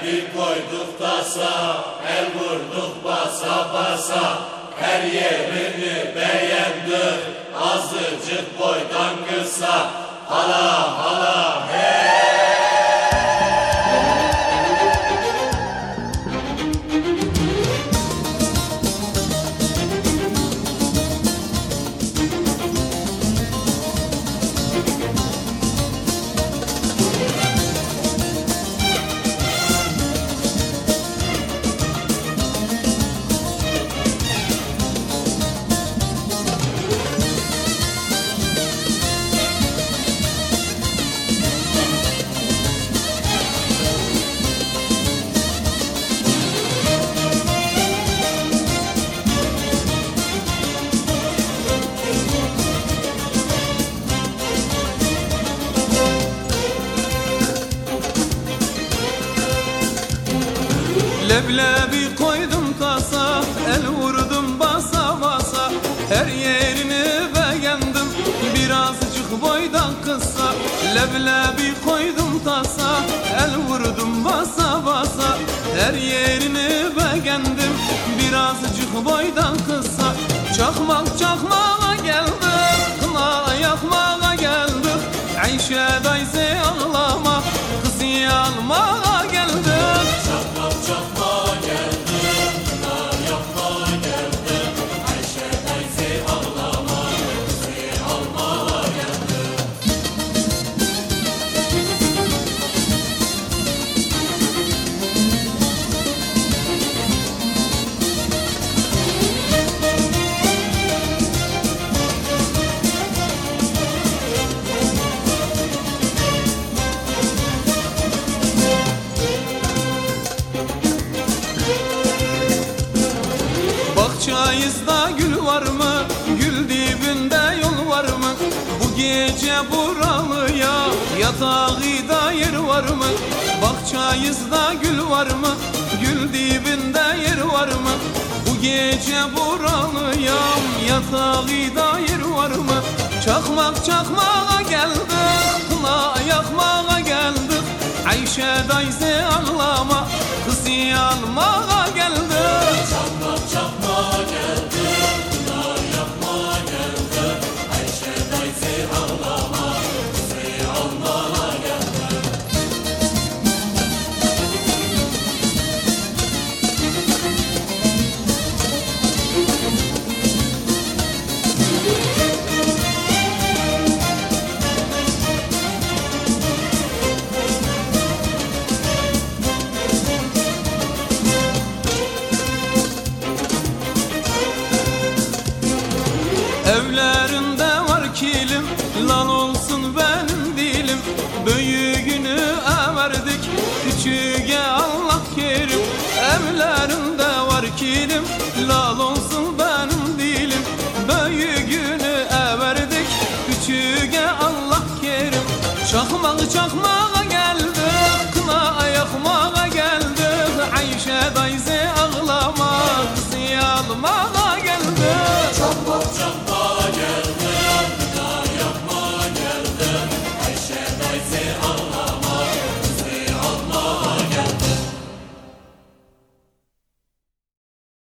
bir koyduk tasa, el vurduk basa basa. Her yerini beğendik, azıcık boydan kısa. Hala hala hey. Leblebi koydum tasa, el vurdum basa basa. Her yerini beğendim, birazcık boydan kısa. Leblebi koydum tasa, el vurdum basa basa. Her yerini beğendim, birazcık boydan kısa. Çakmak çakmağa geldik, kına yakmağa geldik. Ayşe dayısı ağlama, kızı almağa geldik. Çakmak çakmağa geldim, kına yakmağa geldim. Ayşe teyze ağlama, kızı almaya geldim. Bahçayızda gül var mı? Gül dibinde yol var mı? Bu gece buralıya yatağıda yer var mı? Bahçayızda gül var mı? Gül dibinde yer var mı? Bu gece buralıya yatağıda yer var mı? Çakmak çakmağa geldik, kına yakmağa geldik. Ayşe dayısı ağlama, kızı almağa geldik. Çakmak çakmağa geldim, kına yakmağa geldim. Ayşe teyze ağlama, kızı almaya geldim. Evlerinde var kilim, lal olsun benim dilim. Büyüğünü everdik, küçüğe Allah kerim. Evlerinde var kilim, lal olsun benim dilim. Büyüğünü everdik, küçüğe Allah kerim. Çakmağı çakmağa